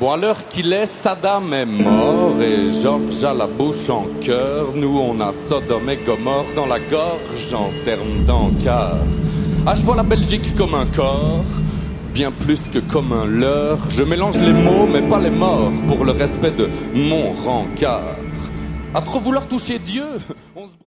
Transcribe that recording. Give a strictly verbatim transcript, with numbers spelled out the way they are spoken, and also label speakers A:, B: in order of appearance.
A: Bon, à l'heure qu'il est, Saddam est mort et George a la bouche en cœur. Nous, on a Sodome et Gomorre dans la gorge en termes d'encart. Ah, je vois la Belgique comme un corps, bien plus que comme un leurre. Je mélange les mots, mais pas les morts, pour le respect de mon rencard. À trop vouloir toucher Dieu, on se...